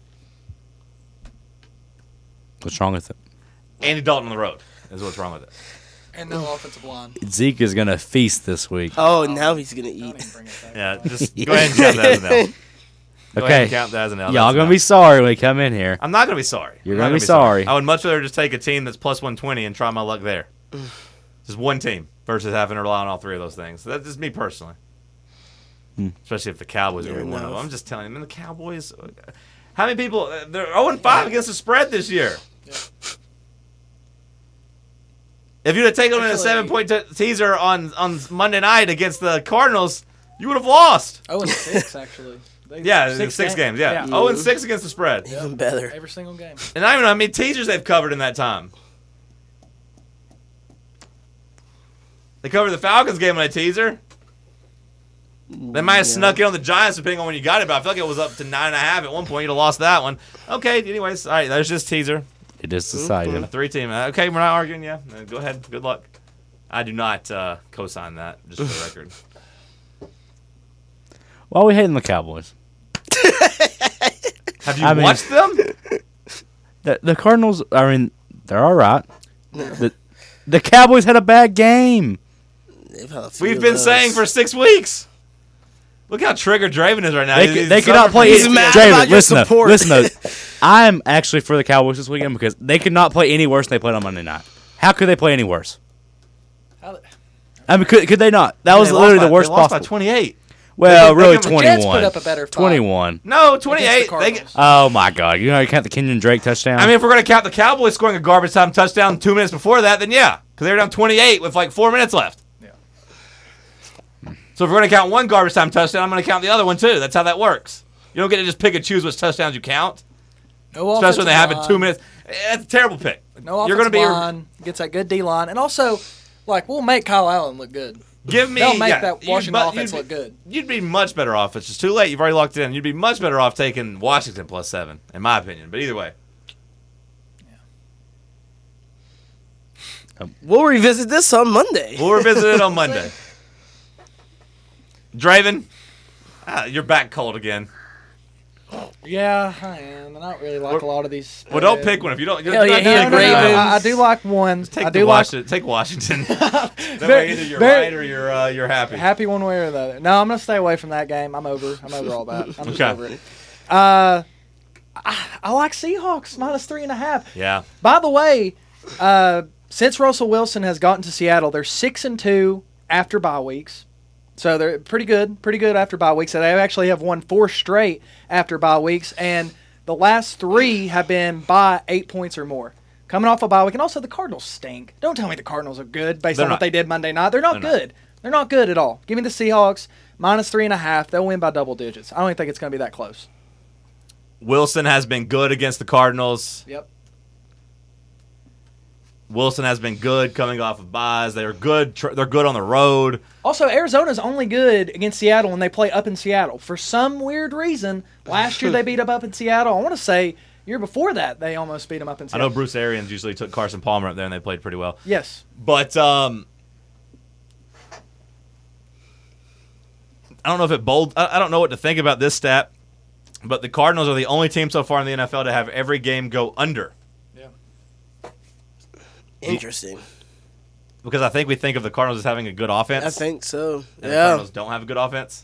What's wrong with it? Andy Dalton on the road is what's wrong with it. And no offensive line. Zeke is gonna feast this week. Oh, now he's gonna Don't eat. even bring it back. Yeah, just go ahead and count that as an L. Go ahead Okay, and count that as an L. y'all That's an gonna L. be sorry when we come in here. I'm not gonna be sorry. You're I'm not gonna be sorry. I would much rather just take a team that's plus one twenty and try my luck there. Just one team versus having to rely on all three of those things. That's just me personally. Hmm. Especially if the Cowboys are Fair going to be one of them. enough. I'm just telling you, man, the Cowboys. How many people? uh, They're oh and five against the spread this year. If you'd have taken them in a Actually- seven point te- teaser on, on Monday night against the Cardinals, you would have lost. Oh, and six actually. They- Yeah, six, six games. Yeah. oh and six against the spread. Even better. Every single game. And I don't even know how many teasers they've covered in that time. They covered the Falcons game on a teaser. They might have Yeah. snuck in on the Giants depending on when you got it, but I feel like it was up to nine and a half at one point. You'd have lost that one. Okay, anyways, all right, there's just teaser. It is decided. A three team. Uh, Okay, we're not arguing. Yeah, Uh, go ahead. Good luck. I do not uh, co-sign that, just for the record. Why are we hating the Cowboys? Have you I mean- watched them? The, the Cardinals, I mean, they're all right. The, the Cowboys had a bad game. They've had a few We've of been those. saying for six weeks. Look how triggered Draven is right now. They, He's- could, he's they could not suffering play. He's from- mad Draven, about your listen, though, support. listen though. I'm actually for the Cowboys this weekend because they could not play any worse than they played on Monday night. How could they play any worse? How- I mean, could, could they not? That was They lost literally by- the worst they lost possible. by twenty-eight. Well, They- they really, give them- The Jets twenty-one. put up a better fight. twenty-one. No, against the twenty-eight. They, Cardinals. Oh my God! You know you count the Kenyon Drake touchdown. I mean, if we're going to count the Cowboys scoring a garbage time touchdown two minutes before that, then yeah. because they were down twenty-eight with like four minutes left. Yeah. So if we're going to count one garbage time touchdown, I'm going to count the other one too. That's how that works. You don't get to just pick and choose which touchdowns you count, No especially when they have it offensive two line. minutes. That's a terrible pick. No You're offensive going to be line. Gets that good D line. And also, like, we'll make Kyle Allen look good. give me. They'll make yeah, that you'd Washington mu- offense you'd look be- good. You'd be much better off. It's just too late. You've already locked it in. You'd be much better off taking Washington plus seven, in my opinion. But either way, We'll revisit this on Monday. we'll revisit it on Monday. Draven, ah, you're back cold again. Yeah, I am. I don't really like a lot of these. Well, don't pick one if you don't. You're Hell not yeah, doing he it. had Ravens. I, I do like one. Take I the do like Washington. Take Washington. that Very- way, either you're very- right or you're uh, you're happy. happy one way or the other. No, I'm gonna stay away from that game. I'm over. I'm over all that. I'm just Okay. over it. Uh, I, I like Seahawks minus three and a half. Yeah. By the way, uh, since Russell Wilson has gotten to Seattle, they're six and two after bye weeks. So they're pretty good, pretty good after bye weeks. So they actually have won four straight after bye weeks, and the last three have been by eight points or more. Coming off a bye week, and also the Cardinals stink. Don't tell me the Cardinals are good based They're on not. what they did Monday night. They're not They're not. good. They're not good at all. Give me the Seahawks minus three and a half. They'll win by double digits. I don't even think it's going to be that close. Wilson has been good against the Cardinals. Yep. Wilson has been good coming off of buys. They're good. Tr- they're good on the road. Also, Arizona's only good against Seattle when they play up in Seattle. For some weird reason, last year they beat up up in Seattle. I want to say year before that they almost beat them up in I Seattle. know Bruce Arians usually took Carson Palmer up there, and they played pretty well. Yes. But um, I don't know if it bold. I I don't know what to think about this stat. But the Cardinals are the only team so far in the N F L to have every game go under. Interesting. Because I think we think of the Cardinals as having a good offense. I think so. and the Yeah. Cardinals don't have a good offense.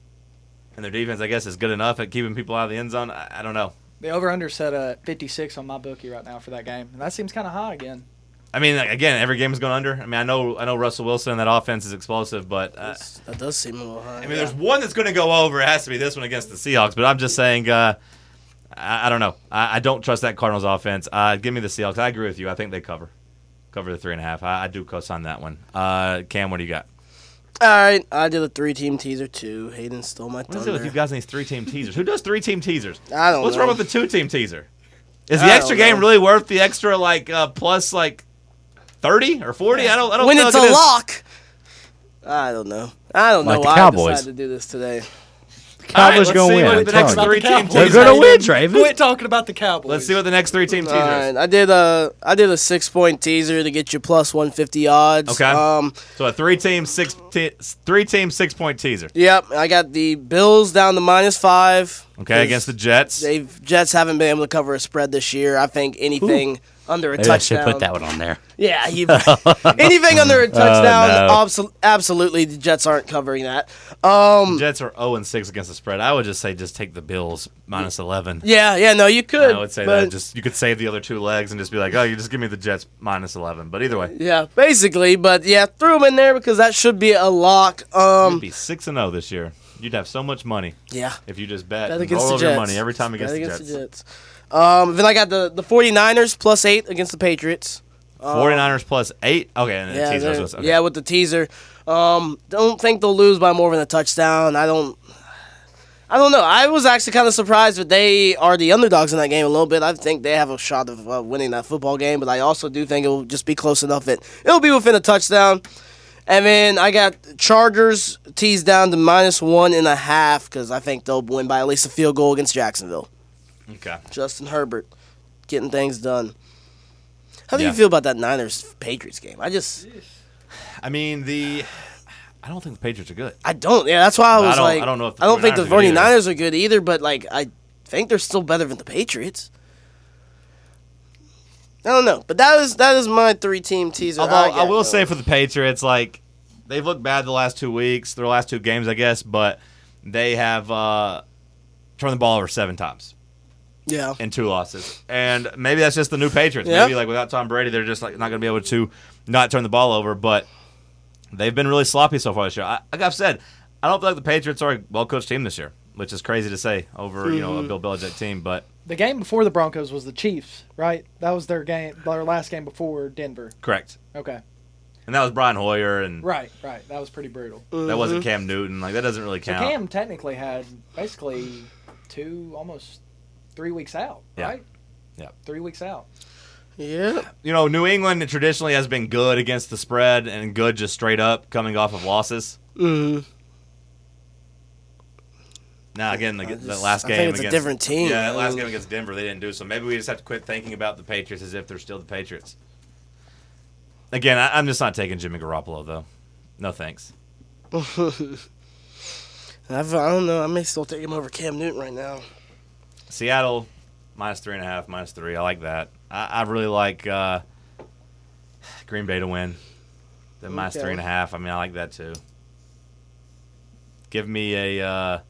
And their defense, I guess, is good enough at keeping people out of the end zone. I, I don't know. The over-under set at fifty-six on my bookie right now for that game. And that seems kind of high again. I mean, like, again, every game is going under. I mean, I know I know Russell Wilson and that offense is explosive, but uh, That's- that does seem a little high. I mean, there's one that's going to go over. It has to be this one against the Seahawks. But I'm just saying, uh, I, I don't know. I, I don't trust that Cardinals offense. Uh, give me the Seahawks. I agree with you. I think they cover. Cover the three and a half. I, I do co-sign that one. Uh, Cam, what do you got? All right, I did a three-team teaser too. Hayden stole my What is it thunder. with you guys and these three-team teasers? Who does three-team teasers? I don't What's know. wrong with the two-team teaser? Is the I extra don't game know. really worth the extra like uh, plus like thirty or forty? I don't. I don't when know it's if a it is. lock? I don't know. I don't Like know the why Cowboys. I decided to do this today. Cowboys let's gonna see win. what I'm the next telling you. three-team Cowboys. They're teaser. gonna win, Travis. Quit talking about the Cowboys. Let's see what the next three-team All teaser right, is. I did a I did a six-point teaser to get you plus one fifty odds. Okay. Um. So a three-team six te- three-team six-point teaser. Yep. I got the Bills down to minus five. Okay, against the Jets. They've Jets haven't been able to cover a spread this year. I think anything under a Maybe I should touchdown. put that one on there. Yeah, you, anything under a touchdown, no. abso- absolutely, the Jets aren't covering that. Um, Jets are zero and six against the spread. I would just say just take the Bills minus eleven. yeah, yeah, no, you could. I would say but, that. Just you could save the other two legs and just be like, oh, you just give me the Jets minus eleven. But either way, yeah, basically, but yeah, threw them in there because that should be a lock. you'd Um, be six and zero this year. You'd have so much money yeah, if you just bet bet and against roll the over your Jets. money every time against, Bet the, against Jets. the Jets. Um, then I got the the 49ers plus eight against the Patriots. Um, 49ers plus eight. Okay, and Yeah, the teaser. they're- was- okay. yeah, with the teaser. Um, don't think they'll lose by more than a touchdown. I don't. I don't know. I was actually kind of surprised that they are the underdogs in that game a little bit. I think they have a shot of uh, winning that football game, but I also do think it will just be close enough that it'll be within a touchdown. And then I got Chargers teased down to minus one and a half because I think they'll win by at least a field goal against Jacksonville. Okay. Justin Herbert getting things done. How do Yeah. you feel about that Niners Patriots game? I just. I mean the. I don't think the Patriots are good. I don't. Yeah, that's why I But I was don't- like, I don't know if the I don't think the 49ers are good either. 49ers are good either, but like I think they're still better than the Patriots. I don't know, but that is that is my three-team teaser. Although I, got, will though. say for the Patriots, like they've looked bad the last two weeks, their last two games, I guess, but they have uh, turned the ball over seven times yeah, in two losses, and maybe that's just the new Patriots. Yeah. Maybe like without Tom Brady, they're just like not going to be able to not turn the ball over. But they've been really sloppy so far this year. I, like I've said, I don't feel like the Patriots are a well-coached team this year, which is crazy to say over you know a Mm-hmm. Bill Belichick team, but. The game before the Broncos was the Chiefs, right? That was their game, their last game before Denver. Correct. Okay. And that was Brian Hoyer, and Right, right. That was pretty brutal. that wasn't Cam Newton. Like, that doesn't really So count. Cam technically had basically two, almost three weeks out, Yeah. right? Yeah. Three weeks out. Yeah. You know, New England traditionally has been good against the spread and good just straight up coming off of losses. Mm. Now, again, the, I the just- last I game think it's a against different team. Yeah, that last I mean- game against Denver, they didn't do so. Maybe we just have to quit thinking about the Patriots as if they're still the Patriots. Again, I, I'm just not taking Jimmy Garoppolo though. No thanks. I've, I don't know. I may still take him over Cam Newton right now. Seattle minus three and a half, minus three. I like that. I, I really like uh, Green Bay to win. The minus Okay. three and a half. I mean, I like that too. Give me a uh,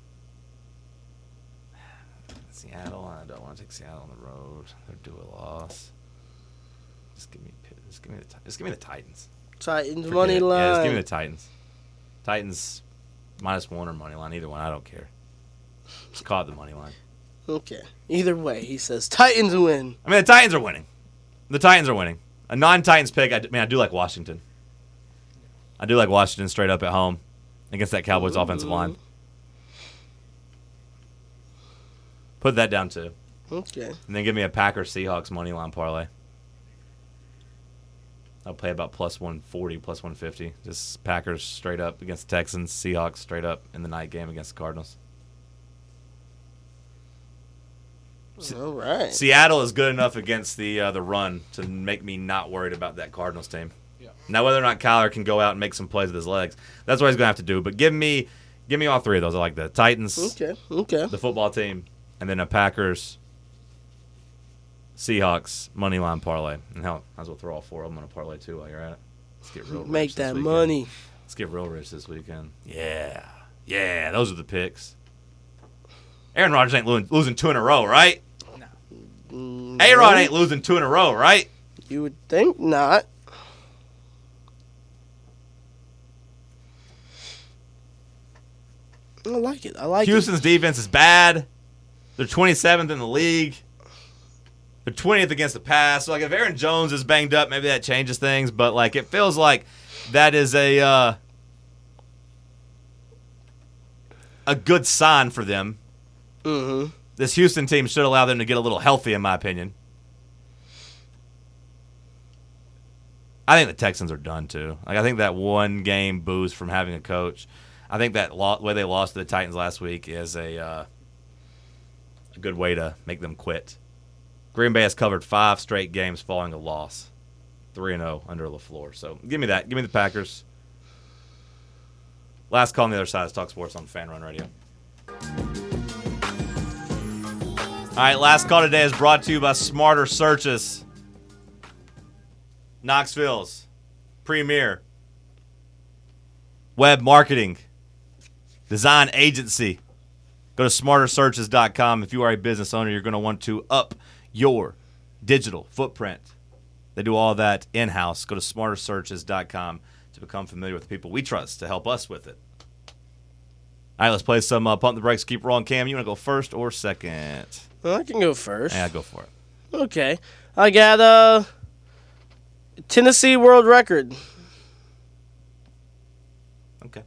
Seattle. I don't want to take Seattle on the road. They're due a loss. Just give me, just give me the, Ti- just give me the Titans. Titans Forget money it. line. Yeah, just give me the Titans. Titans minus one or money line. Either one. I don't care. Just call it the money line. Okay. Either way, he says Titans win. I mean, the Titans are winning. The Titans are winning. A non-Titans pick. I, mean, I do like Washington. I do like Washington straight up at home against that Cowboys Ooh. offensive line. Put that down too, Okay. and then give me a Packers Seahawks money line parlay. I'll play about plus one forty, plus one fifty. Just Packers straight up against the Texans, Seahawks straight up in the night game against the Cardinals. All right. Seattle is good enough against the uh, the run to make me not worried about that Cardinals team. Yeah. Now, whether or not Kyler can go out and make some plays with his legs, that's what he's gonna have to do. But give me, give me all three of those. I like the Titans, Okay. Okay. the football team, and then a Packers, Seahawks money line parlay. And hell, might as well throw all four of them on a parlay too while you're at it. Let's get real rich Make this that weekend. money. Let's get real rich this weekend. Yeah, yeah, those are the picks. Aaron Rodgers ain't lo- losing two in a row, right? Mm, A-Rod no, ain't losing two in a row, right? You would think not. I like it. I like Houston's defense is bad. They're twenty-seventh in the league. They're twentieth against the pass. So, like, if Aaron Jones is banged up, maybe that changes things. But, like, it feels like that is a uh, a good sign for them. it. Mm-hmm. This Houston team should allow them to get a little healthy, in my opinion. I think the Texans are done, too. Like, I think that one game boost from having a coach, I think that lo- way they lost to the Titans last week is a uh, a good way to make them quit. Green Bay has covered five straight games following a loss, three and zero under LaFleur. So give me that. Give me the Packers. Last call on the other side is Talk Sports on Fan Run Radio. All right, last call today is brought to you by Smarter Searches, Knoxville's premier web marketing design agency. Go to smarter searches dot com. If you are a business owner, you're going to want to up your digital footprint. They do all that in-house. Go to smarter searches dot com to become familiar with the people we trust to help us with it. All right, let's play some uh, Pump the Brakes, Keep Rolling. Cam, you want to go first or second? Well, I can go first. Yeah, go for it. Okay. I got uh Tennessee world record. Okay.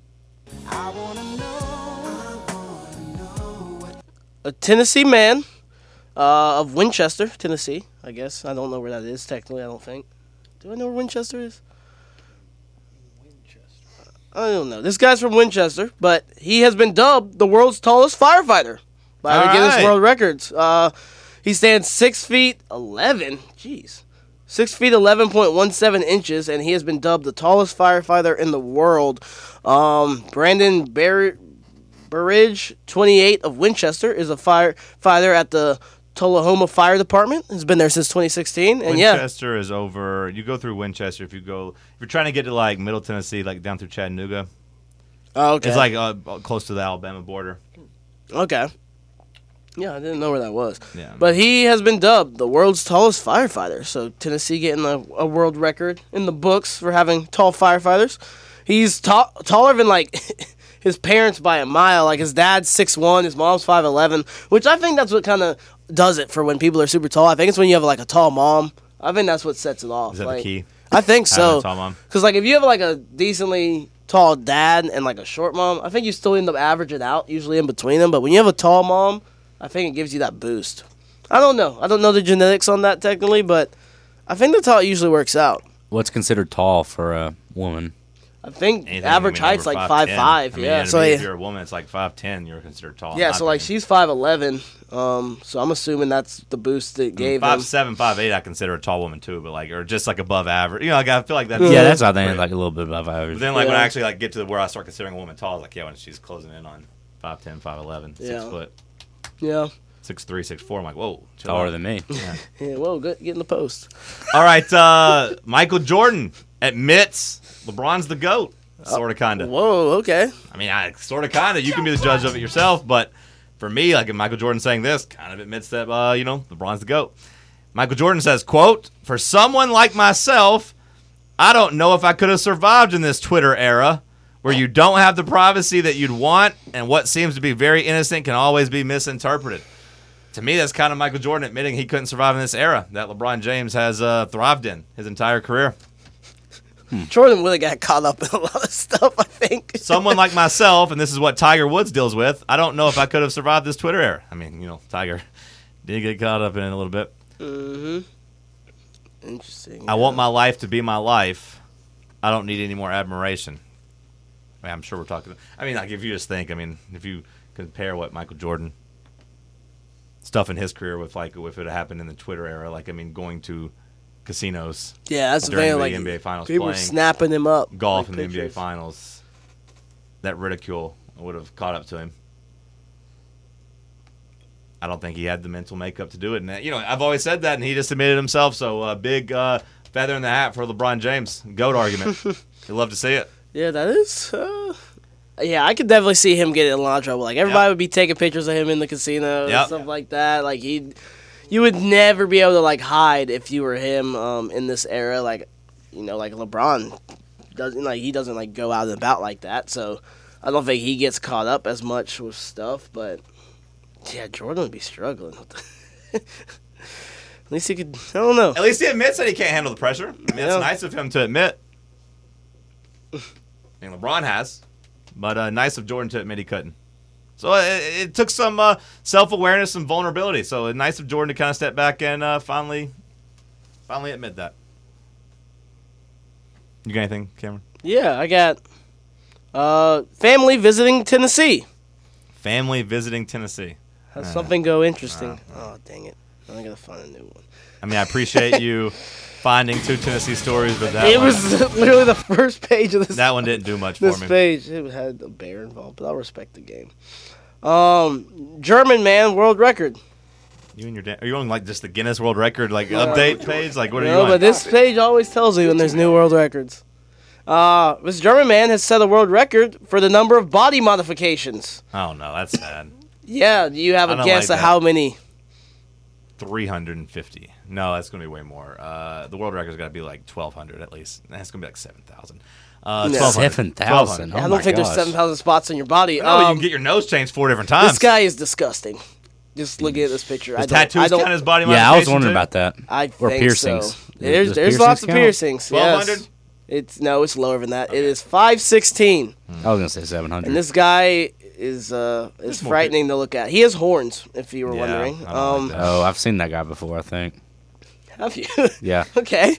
A Tennessee man uh, of Winchester, Tennessee, I guess. I don't know where that is technically, I don't think. Do I know where Winchester is? I don't know. This guy's from Winchester, but he has been dubbed the world's tallest firefighter by the All Guinness right. World Records. Uh, he stands six feet eleven. Jeez. Six feet eleven point one seven inches, and he has been dubbed the tallest firefighter in the world. Um, Brandon Bar- Burridge, twenty-eight, of Winchester, is a firefighter at the Tullahoma Fire Department. Has been there since twenty sixteen, and yeah, Winchester is over. You go through Winchester if you go. If you're trying to get to like Middle Tennessee, like down through Chattanooga, oh, okay, it's like uh, close to the Alabama border. okay. Yeah, I didn't know where that was. Yeah. But he has been dubbed the world's tallest firefighter. So Tennessee getting a, a world record in the books for having tall firefighters. He's ta- taller than like his parents by a mile. Like his dad's six one, his mom's five eleven, which I think that's what kind of does it for when people are super tall. I think it's when you have like a tall mom. I think that's what sets it off. Is that like, the key? I think having so. a tall mom. Because, like, if you have, like, a decently tall dad and, like, a short mom, I think you still end up averaging out, usually in between them. But when you have a tall mom, I think it gives you that boost. I don't know. I don't know the genetics on that technically, but I think that's how it usually works out. What's considered tall for a woman? I think Anything, average I mean, height's over like five five five. ten. I mean, Yeah, and so if yeah, you're a woman, it's like five ten. You're considered tall. yeah, in so my like opinion. she's five eleven. Um, so I'm assuming that's the boost it gave five him. seven, five eight. I consider a tall woman too, but like or just like above average. You know, like I feel like that's Yeah, that's I think Right. like a little bit above But average. then like when Yeah. I actually like get to the, where I start considering a woman tall, it's like yeah, when she's closing in on five ten, five eleven, six Yeah. foot, Yeah, six three, six four. I'm like whoa, chill Taller out. than me. yeah. Well, good. Get in the post. All right, uh, Michael Jordan admits LeBron's the GOAT. Sort of, kind of. Whoa. Okay. I mean, I sort of, kind of. You can be the judge of it yourself, but for me, like if Michael Jordan saying this, kind of admits that, uh, you know, LeBron's the GOAT. Michael Jordan says, quote, "For someone like myself, I don't know if I could have survived in this Twitter era where you don't have the privacy that you'd want and what seems to be very innocent can always be misinterpreted." To me, that's kind of Michael Jordan admitting he couldn't survive in this era that LeBron James has uh, thrived in his entire career. Jordan really got caught up in a lot of stuff. I think. Someone like myself, and this is what Tiger Woods deals with, I don't know if I could have survived this Twitter era. I mean, you know, Tiger did get caught up in it a little bit. Mm-hmm. Interesting. I want my life to be my life. I don't need any more admiration. I mean, I'm sure we're talking. I mean, like if you just think, I mean, if you compare what Michael Jordan stuff in his career with like if it had happened in the Twitter era, like I mean, going to casinos, Yeah, that's the during thing. the Like N B A Finals, people were playing snapping him up. golf like in the N B A pictures. Finals, that ridicule would have caught up to him. I don't think he had the mental makeup to do it. And, that, you know, I've always said that, and he just admitted himself. So, uh, big uh, feather in the hat for LeBron James. GOAT argument. You'd love to see it. Yeah, that is. Uh, yeah, I could definitely see him getting in a lot of trouble. Like everybody Yep. would be taking pictures of him in the casino Yep. and stuff like that. Like he, you would never be able to like hide if you were him um, in this era. Like, you know, like LeBron doesn't like he doesn't like go out and about like that. So I don't think he gets caught up as much with stuff. But yeah, Jordan would be struggling. With the At least he could. I don't know. At least he admits that he can't handle the pressure. I mean, Yeah. it's nice of him to admit. I mean, LeBron has. But uh, nice of Jordan to admit he couldn't. So it, it took some uh, self-awareness and vulnerability. So nice of Jordan to kind of step back and uh, finally, finally admit that. You got anything, Cameron? Yeah, I got uh, family visiting Tennessee. Family visiting Tennessee. Has Uh, something go interesting. Oh, dang it. I gotta find a new one. I mean, I appreciate you finding two Tennessee stories, but that it one, was literally the first page of this that one didn't do much for this me. page. It had a bear involved, but I'll respect the game. Um, German man world record. You and your dad, are you on like just the Guinness World Record like update page? Like what are you No, on? but this page always tells you when there's new world records. Uh, this German man has set a world record for the number of body modifications. Oh no, that's sad. Yeah, do you have I a don't guess like of that. how many? three hundred fifty. No, that's going to be way more. Uh, the world record's got to be like twelve hundred at least. That's going to be like seven thousand. Uh, No. twelve hundred. seven thousand. I Oh don't my think there's gosh. seven thousand spots in your body. No, you Um, can get your nose changed four different times. this guy is disgusting. Just looking at this picture, I Does don't. tattoos I don't. count as body Yeah, I was modification, wondering too? about that. I Or think piercings. so. There's Does there's piercings lots of count? piercings. twelve Yes. hundred? It's no, it's lower than that. It is five sixteen, I was gonna say seven hundred. and this guy is uh is more frightening to look at. He has horns, if you were Yeah, wondering. I don't Um, like that. Oh, I've seen that guy before. I think. have you? Yeah. Okay.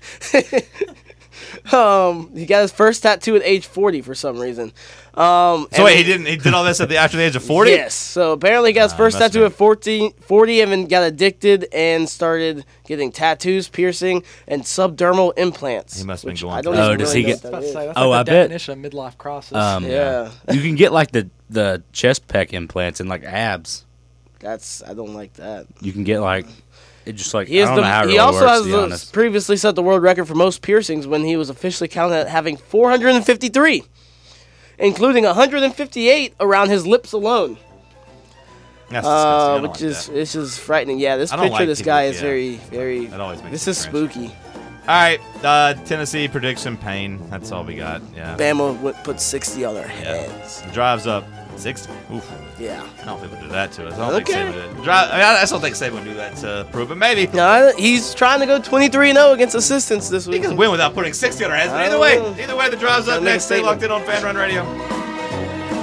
um, he got his first tattoo at age forty for some reason. Um, So and wait, he didn't. He did all this at the after the age of forty. Yes. So apparently, he got his Ah, first must have tattoo been- at fourteen, forty, and then got addicted and started getting tattoos, piercing, and subdermal implants. He must have been which going I don't through Oh, even does really he know get- what I was about that to is. say, that's Oh, like I the bet- definition of midlife crisis. Um, Yeah, You can get like the the chest pec implants and like abs. that's I don't like that. You can get like it just like He I is don't the. know how it he really also works, has to be the- honest. previously set the world record for most piercings when he was officially counted at having four hundred fifty-three, including one hundred fifty-eight around his lips alone. That's disgusting. I Uh, don't which like is that. this is frightening. Yeah, this I don't picture like of this people- guy is yeah. very very. That always makes This me is cringe. spooky. All right, uh, Tennessee prediction pain. That's all we got. Yeah, Bama would put sixty on their heads. drives up sixty. Oof. Yeah. I don't think we'll do that to us. I don't Okay. think Saban would. Drive, I, mean, I still think Saban would do that to prove it. Maybe. No, he's trying to go twenty-three and oh against assistants this He week. can win without putting sixty on our heads. But I either don't way, know. either way, the drive's Gotta up make a next. Stay statement. locked in on Fan Run Radio.